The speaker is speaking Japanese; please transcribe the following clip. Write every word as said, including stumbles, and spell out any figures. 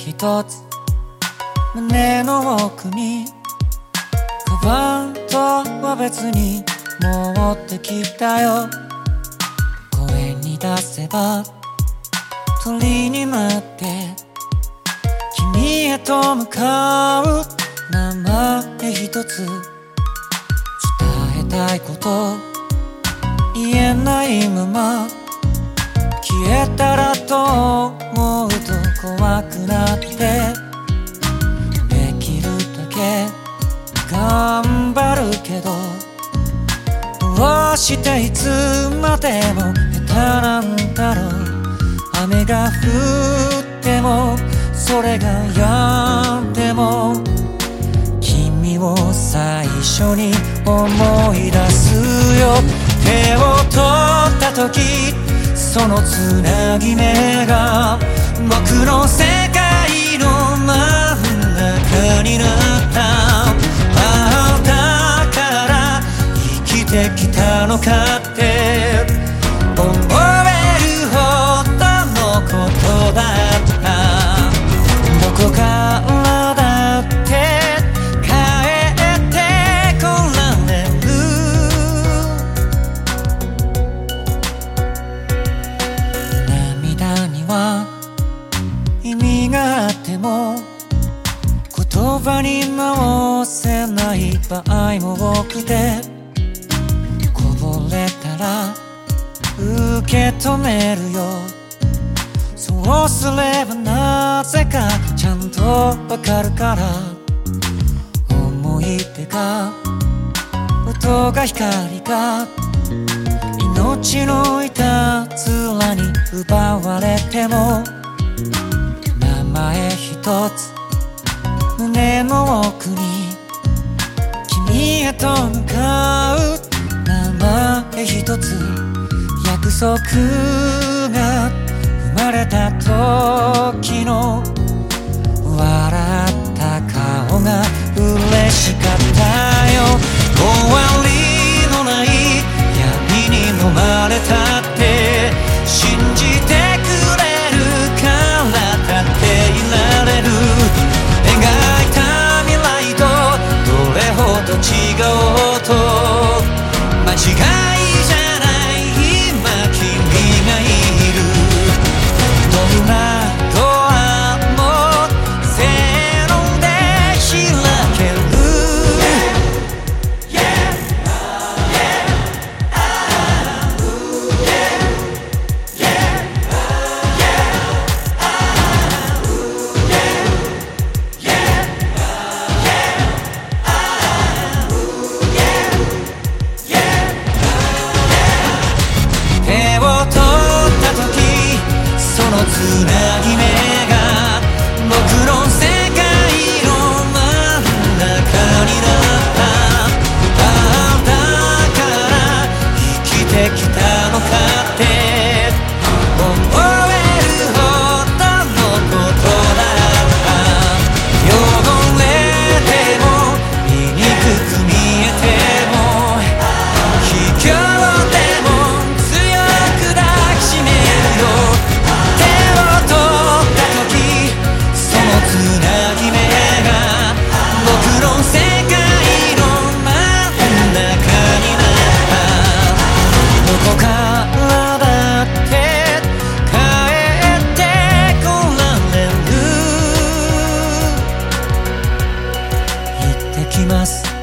一つ胸の奥にカバンとは別に持ってきたよ。声に出せば鳥になって君へと向かう。名前一つ伝えたいこと言えないまま消えたらと思うと怖くなって、できるだけ頑張るけどどうしていつまでも下手なんだろう。雨が降ってもそれが止んでも君を最初に思い出すよ。手を取った時そのつなぎ目が僕の世界の真ん中になった。ああだから生きてきたのかって思えるほどのことだった。どこからだって帰ってこられる。涙には意味があっても言葉に直せない場合も多くて、こぼれたら受け止めるよ。そうすればなぜかちゃんとわかるから。思い出が音が光が命のいたずらに奪われても名前一つ胸の奥に君へと向かう。名前一つ約束が生まれた時の笑った顔が嬉しかったよ。終わりのない闇に飲まれたって信じてくれるから立っていられる。描いた未来とどれほど違おうと間違いじゃない今君がいる。どんなドアもせーので開ける。手を取った時そのつなぎ目が僕の世界の真ん中になった。ああだから生きてきたのかって思えるほどのことだった。汚れても醜く見えても卑怯でも強く抱きしめるよ。手を取った時そのつなぎ目が僕の世界の真ん中になった。どこからだって帰ってこられる。行ってきます